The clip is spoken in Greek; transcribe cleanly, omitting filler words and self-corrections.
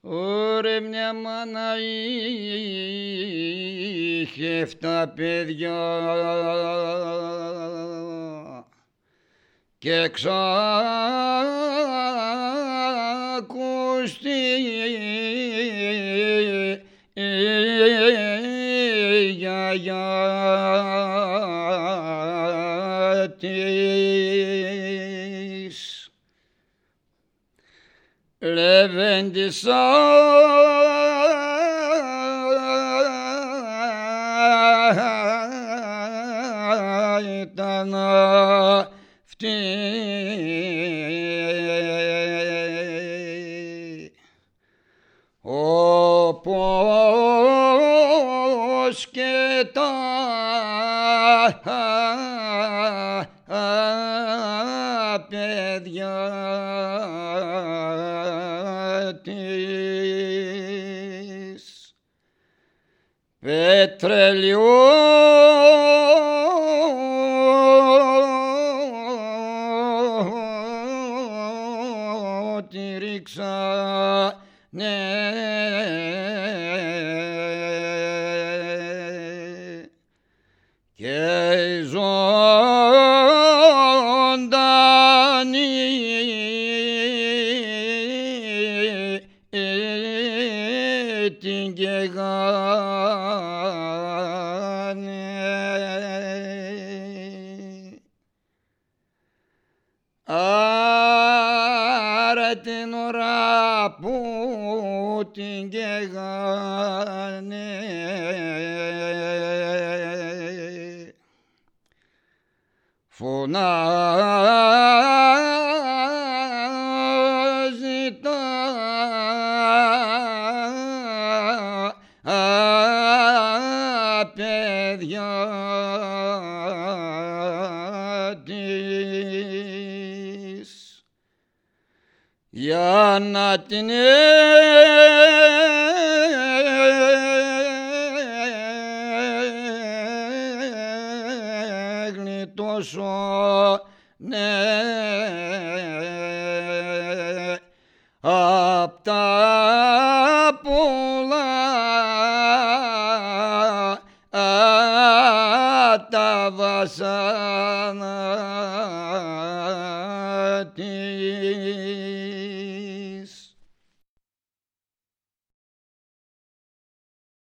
Ωρε μια μάνα είχε 7 παιδιά και εξακούστη η γιαγιά της. Λεβέντισσα ήταν αυτή, όπως και τα παιδιά της. Πετρέλαιο τη ρίξανε και η ζωντανή την καίγανε. Άρα την ώρα που την καίγανε φωνάζει τα παιδιά της για να την έγλιτωσουνε απ' τα πολλά τα βασάνα.